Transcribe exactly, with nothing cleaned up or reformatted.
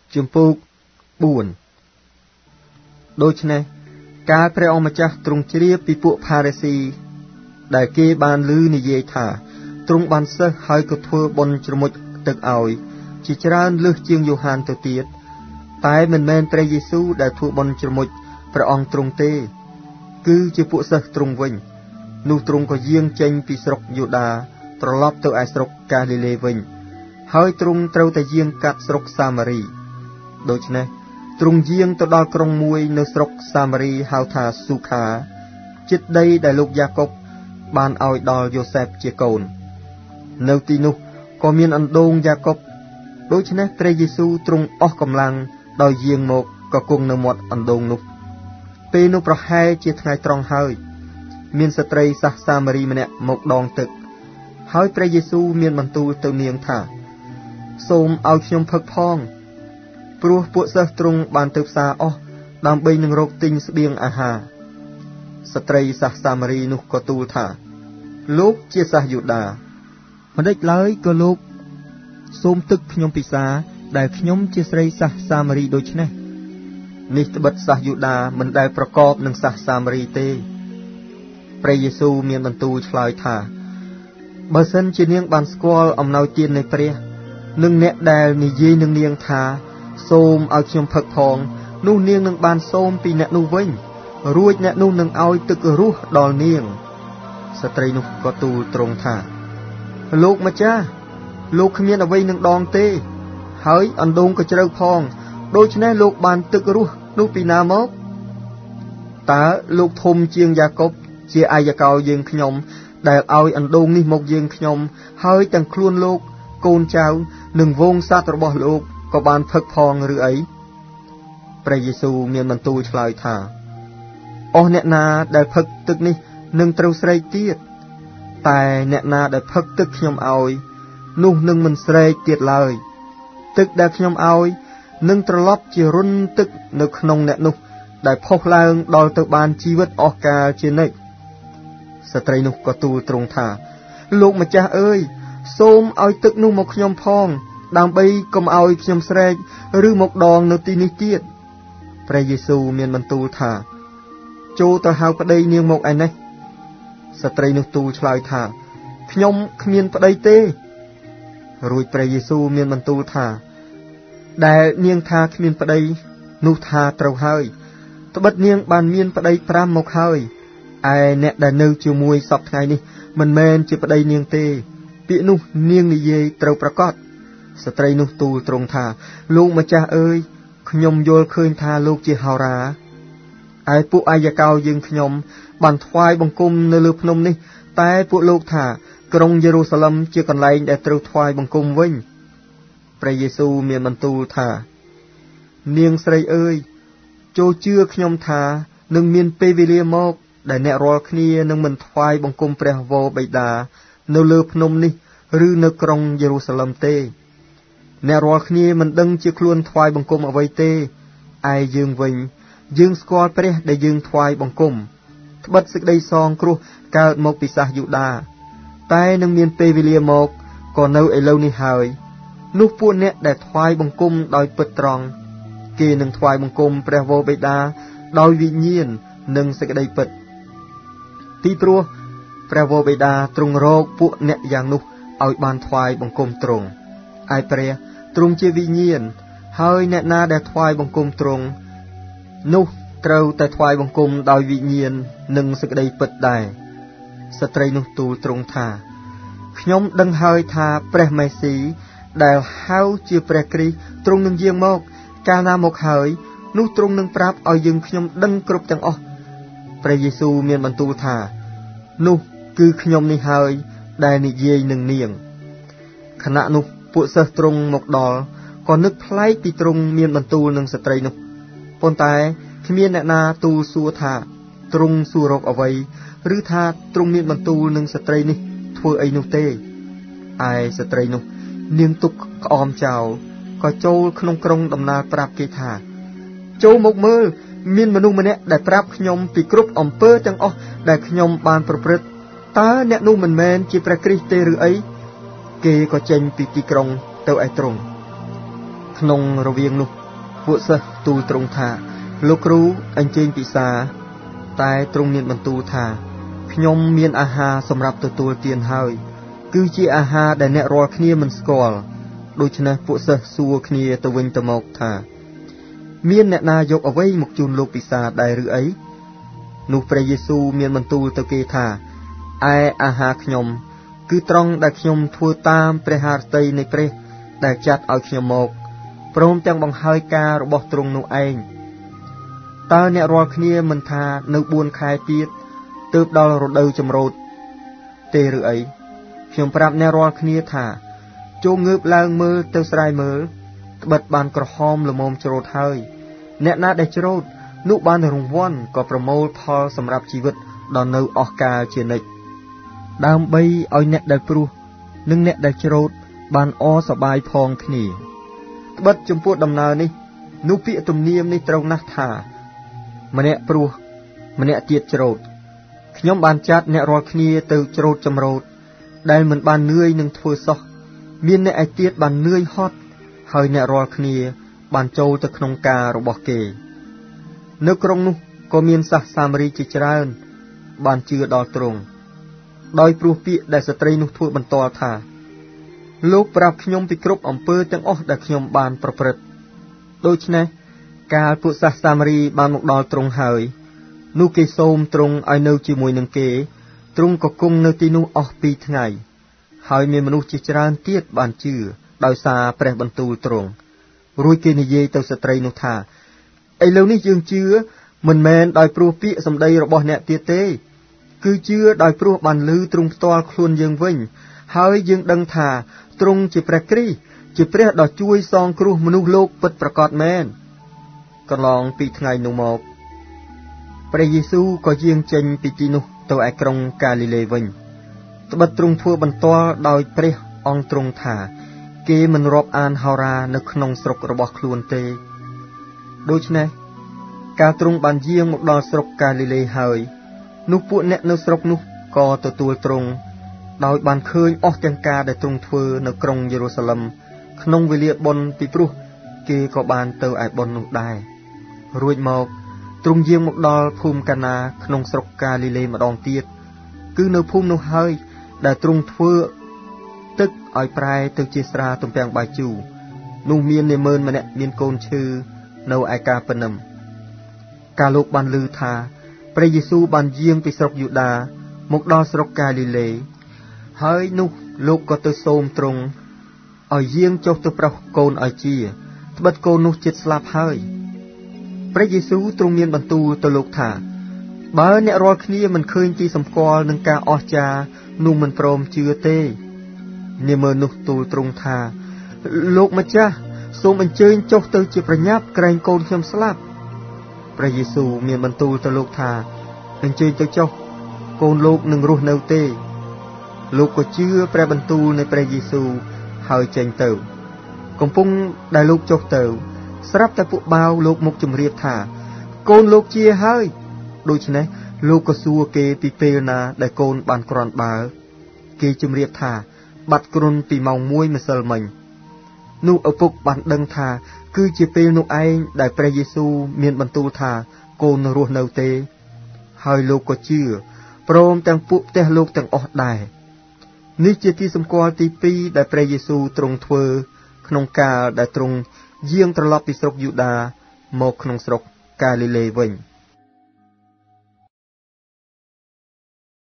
ជំពូកបួនដូច្នេះកាលព្រះអង្គម្ចាស់ទ្រង់ជ្រាបពីពួកផារីស៊ីដែលគេបានឮនិយាយថាទ្រង់បានសិស្សហើយក៏ធ្វើបុណ្យជ្រមុជទឹកឲ្យជាច្រើនលើសជាងយ៉ូហានទៅទៀតតែមិនមែនព្រះយេស៊ូវដែលធ្វើបុណ្យជ្រមុជព្រះអង្គទ្រង់ទេគឺជាពួកសិស្សទ្រង់វិញនោះទ្រង់ក៏យាងចេញពីស្រុកយូដាត្រឡប់ទៅឯស្រុកកាលីលេវិញហើយទ្រង់ត្រូវតែយាងកាត់ស្រុកសាមារីដូច្នេះទ្រង់យាងទៅដល់ក្រុងមួយនៅស្រុកសាមារីហៅថាស៊ូខាជិតដីដែលលោកយ៉ាកុបបានឲ្យដល់យូសែបជាកូននៅទីនោះក៏មានអណ្ដូងយ៉ាកុបដូច្នេះព្រះយេស៊ូវទ្រង់អស់កម្លាំងដោយយាងមកក៏គង់នៅមាត់អណ្ដូងនោះពេលនោះប្រហែលជាថ្ងៃត្រង់ហើយមានស្ត្រីសាសសាមារីម្នាក់មកដងទឹកហើយព្រះយេស៊ូវមានបន្ទូលទៅនាងថាសូមឲ្យខ្ញុំផឹកផងព្រោះពួកសិស្សទ្រង់បានទៅផ្សារអស់ដើម្បីនឹងរកទិញស្បៀងអាហារស្ត្រីសាសសាមារីនោះក៏ទូលថាលោកជាសាសយូដាមិនដេចឡើយក៏លោកសូមទឹកខ្ញុំពិសាដែលខ្ញុំជាស្រីសាសសាមារីដូច្នេះនេះត្បិតសាសយូដាមិនដែលប្រកបនឹងសាសសាមារីទេព្រះយេស៊ូវមានបន្ទូលឆ្លើយថាបើសិនជានាងបានស្គាល់អំណោយទាននៃព្រះនិងអ្នកដែលនិយាយនឹងនាងថាសូមឲ្យខ្ញុំផឹកផងនោះនាងនឹងបានសូមពីអ្នកនោះវិញរួចអ្នកនោះនឹងឲ្យទឹករស់ដល់នាងស្ត្រីនោះក៏ទូលទ្រង់ថាលោកម្ចាស់លោកគ្មានអ្វីនឹងដងទេហើយអណ្ដូងក៏ជ្រៅផងដូច្នេះលោកបានទឹករស់នោះពីណាមកតើលោកធំជាងយ៉ាកុបជាអាយកោយើងខ្ញុំដែលឲ្យអណ្ដូងនេះមកយើងខ្ញុំហើយទាំងខ្លួនលោកកូនចៅនិងវងសត្វរបស់លោកក៏បានផឹកផងឬអីព្រះយេស៊ូវមានបន្ទូលឆ្លើយថាអស់អ្នកណាដែលផឹកទឹកនេះនឹងត្រូវស្រែកទៀតតែអ្នកណាដែលផឹកទឹកខ្ញុំឲ្យនោះនឹងមិនស្រែកទៀតឡើយទឹកដែលខ្ញុំឲ្យនឹងត្រឡប់ជារុនទឹកនៅក្នុងអ្នកនោះដែលផុសឡើងដល់ទៅបានជីវិតអស់កាលជានិច្ចស្ត្រីនោះក៏ទូលទ្រង់ថាលោកម្ចាស់អើយសូមឲ្យទឹកនោះមកខ្ញុំផងដើម្បីកុំឲ្យខ្ញុំស្រែកឬមកដងនៅទីនេះទៀតព្រះយេស៊ូវមានបន្ទូលថាចូលទៅហៅប្តីនាងមកឯនេះស្ត្រីនោះទូលឆ្លើយថាខ្ញុំគ្មានប្តីទេរួចព្រះយេស៊ូវមានបន្ទូលថាដែលនាងថាគ្មានប្តីនោះថាត្រូវហើយត្បិតនាងបានមានប្តីប្រាំមកហើយឯអ្នកដែលនៅជាមួយសពថ្ងៃនេះមិនមែនជាប្តីនាងទេពាក្យនោះនាងនិយាយត្រូវប្រកាសស្ត្រីនោះទូលទ្រង់ថាលោកម្ចាស់អើយខ្ញុំយល់ឃើញថាលោកជាហោរាឯពួកអាយកោយើងខ្ញុំបានថ្វាយបង្គំនៅលើភ្នំនេះតែពួកលោកថាក្រុងយេរូសាឡិមជាកន្លែងដែលត្រូវថ្វាយបង្គំវិញព្រះយេស៊ូវមានបន្ទូលថានាងស្រីអើយចូលជឿខ្ញុំថានឹងមានពេលវេលាមកដែលអ្នករាល់គ្នានឹងមិនថ្វាយបង្គំព្រះវរបិតានៅលើភ្នំនេះឬនៅក្រុងយេរូសាឡិមទេអ្នករាល់គ្នាមិនដឹងជាខ្លួនថ្វាយបង្គំអ្វីទេឯយើងវិញយើងស្គាល់ព្រះដែលយើងថ្វាយបង្គំត្បិតសេចក្តីសងគ្រោះកើតមកពីសាសយូដាតែនឹងមានពេលវេលាមកក៏នៅឥឡូវនេះហើយនោះពួកអ្នកដែលថ្វាយបង្គំដោយពិតត្រង់គេនឹងថ្វាយបង្គំព្រះវរបិតាដោយវិញ្ញាណនិងសេចក្តីពិតទីព្រោះព្រះវរបិតាទ្រង់រកពួកអ្នកយ៉ាងនោះឲ្យបានថ្វាយបង្គំទ្រង់ឯព្រះទ្រង់ជាវិញ្ញាណហើយអ្នកណាដែលថ្វាយបង្គំទ្រង់នោះត្រូវតែថ្វាយបង្គំដោយវិញ្ញាណនិងសេចក្តីពិតដែរស្ត្រីនោះទូលទ្រង់ថាខ្ញុំដឹងហើយថាព្រះមេស៊ីដែលហៅជាព្រះគ្រីស្ទទ្រង់នឹងយាងមកកាលណាមកហើយនោះទ្រង់នឹងប្រាប់ឲ្យយើងខ្ញុំដឹងគ្រប់ទាំងអស់ព្រះយេស៊ូវមានបន្ទូលថានោះគឺខ្ញុំនេះហើយដែលនិយាយនឹងនាងខណៈនោះពួកសិស្សទ្រង់មកដល់ក៏នឹកប្លែកពីទ្រង់មានបន្ទូលនឹងស្ត្រីនោះប៉ុន្តែគ្មានអ្នកណាទូលសួរថាទ្រង់សួររកអ្វីឬថាទ្រង់មានបន្ទូលនឹងស្ត្រីនេះធ្វើអីនោះទេឯស្ត្រីនោះនាងទុកក្អមចោលក៏ចូលក្នុងក្រុងដំណើរប្រាប់គេថាចូលមកមើលមានមនុស្សម្នាក់ដែលប្រាប់ខ្ញុំពីគ្រប់អំពើទាំងអស់ដែលខ្ញុំបានប្រព្រឹត្តតើអ្នកនោះមិនមែនជាព្រះគ្រីស្ទទេឬអីគេក៏ចេញពីទីក្រុងទៅឯទ្រង់ក្នុងរវាងនោះពួកសិស្សទូលទ្រង់ថាលោកគ្រូអញ្ជើញពិសាតែទ្រង់មានបន្ទូលថាខ្ញុំមានអាហារសម្រាប់ទទួលទានហើយគឺជាអាហារដែលអ្នករាល់គ្នាមិនស្គាល់ដូច្នេះពួកសិស្សសួរគ្នាទៅវិញទៅមកថាមានអ្នកណាយកអ្វីមកជូនលោកពិសាដែរឬអីនោះព្រះយេស៊ូវមានបន្ទូលទៅគេថាឯអាហារខ្ញុំគឺត្រង់ដែលខ្ញុំធ្វើតាមព្រះハរតីនៃព្រះដែលចាត់ឲ្យខ្ញុំមកព្រមទាំងបង្ហើយការរបស់ទ្រង់នោះឯងតើអ្នករាល់គ្នាមិនថានៅបួនខែទៀតទើបដល់រដូវចម្រូតទេឬអីខ្ញុំប្រាប់អ្នករាល់គ្នាថាចូលងើបឡើងមើលទៅស្រែមើលត្បិតបានក្រហមល្មមច្រូតហើយអ្នកណាដែលច្រូតនោះបានរង្វាន់ក៏ប្រមូលផលសម្រាប់ជីវិតដល់នៅអស់កាលជានិច្ចដើម្បីឲ្យអ្នកដែលព្រោះនិងអ្នកដែលច្រូតបានអសប្បាយផងគ្នាត្បិតចំពោះដំណើរនេះនោះពាក្យទំនៀមនេះត្រូវណាស់ថាម្នាក់ព្រោះម្នាក់ទៀតច្រូតខ្ញុំបានចាត់អ្នករាល់គ្នាទៅច្រូតចម្រូតដែលមិនបាននឿយនឹងធ្វើសោះមានអ្នកឯទៀតបាននឿយហត់ហើយអ្នករាល់គ្នាបានចូលទៅក្នុងការរបស់គេនៅក្រុងនោះក៏មានសាសសាមារីជាច្រើនបានជឿដល់ទ្រង់ដោយព្រោះពាក្យដែលស្ត្រីនោះធ្វើបន្ទាល់ថាលោកប្រាប់ខ្ញុំពីគ្រប់អំពើទាំងអស់ដែលខ្ញុំបានប្រព្រឹត្តដូច្នេះកាលពួកសាសសាមារីបានមកដល់ទ្រង់ហើយនោះគេសូមទ្រង់ឲ្យនៅជាមួយនឹងគេទ្រង់ក៏គង់នៅទីនោះអស់ពីរថ្ងៃហើយមានមនុស្សជាច្រើនទៀតបានជឿដោយសារព្រះបន្ទូលទ្រង់រួចគេនិយាយទៅស្ត្រីនោះថាឥឡូវនេះយើងជឿមិនមែនដោយព្រោះពាក្យសម្ដីរបស់អ្នកទៀតទេគឺជឿដោយព្រោះបានឮទ្រង់ផ្ទាល់ខ្លួនយើងវិញហើយយើងដឹងថាទ្រង់ជាព្រះគ្រីស្ទជាព្រះដ៏ជួយសងគ្រោះមនុស្សលោកពិតប្រាកដមែនកន្លងពីថ្ងៃនោះមកព្រះយេស៊ូវក៏យាងចេញពីទីនោះទៅឯក្រុងកាលីលេវិញត្បិតទ្រង់ធ្វើបន្ទាល់ដោយព្រះអង្គទ្រង់ថាគេមិនរាប់អានហោរានៅក្នុងស្រុករបស់ខ្លួនទេដូច្នេះកាលទ្រង់បានយាងមកដល់ស្រុកកាលីលេហើយនោះពួកអ្នកនៅស្រុកនោះក៏ទទួលទ្រង់ដោយបានឃើញអស់ទាំងការដែលទ្រង់ធ្វើនៅក្រុងយេរូសាឡិមក្នុងវេលាបុណ្យពីព្រោះគេក៏បានទៅឯបុណ្យនោះដែររួចមកទ្រង់យាងមកដល់ភូមិកាណាក្នុងស្រុកកាលីលេម្ដងទៀតគឺនៅភូមិនោះហើយដែលទ្រង់ធ្វើទឹកឲ្យប្រែទៅជាស្រាទំពាំងបាយជូរនោះមាននាម៉ឺនម្នាក់មានកូនឈឺនៅឯកាពឺនឹមកាលលោកបានឮថាព្រះយេស៊ូវបានយាងពីស្រុកយូដាមកដល់ស្រុកកាលីលេហើយនោះលោកក៏ទៅសូមទ្រង់ឲ្យយាងចុះទៅប្រោសកូនឲ្យជាត្បិតកូននោះជិតស្លាប់ហើយព្រះយេស៊ូវទ្រង់មានបន្ទូលទៅលោកថាបើអ្នករាល់គ្នាមិនឃើញទីសម្គាល់នឹងការអស្ចារ្យនោះមិនព្រមជឿទេនាម៉ឺននោះទូលទ្រង់ថាលោកម្ចាស់សូមអញ្ជើញចុះទៅជាប្រញាប់ក្រែងកូនខ្ញុំស្លាប់ព្រះយេស៊ូវមានបន្ទូលទៅលោកថាអញ្ជើញទៅចុះកូនលោកនឹងរស់នៅទេលោកក៏ជឿព្រះបន្ទូលនៃព្រះយេស៊ូវហើយចេញទៅកំពុងដែលលោកចុះទៅស្រាប់តែពួកបាវលោកមកជម្រាបថាកូនលោកជាហើយដូច្នេះលោកក៏សួរគេពីពេលណាដែលកូនបានគ្រាន់បើគេជម្រាបថាបាត់គ្រុនពីម៉ោងមួយម្សិលមិញនោះឪពុកបានដឹងថាគឺជាពេលនោះឯងដែលព្រះយេស៊ូវមានបន្ទូលថាកូនរស់នៅទេហើយលោកក៏ជឿព្រមទាំងពួកផ្ទះលោកទាំងអស់ដែរនេះជាទីសម្គាល់ទីពីរដែលព្រះយេស៊ូវទ្រង់ធ្វើក្នុងកាលដែលទ្រង់យាងត្រឡប់ពីស្រុកយូដាមកក្នុងស្រុកកាលីលេវិញ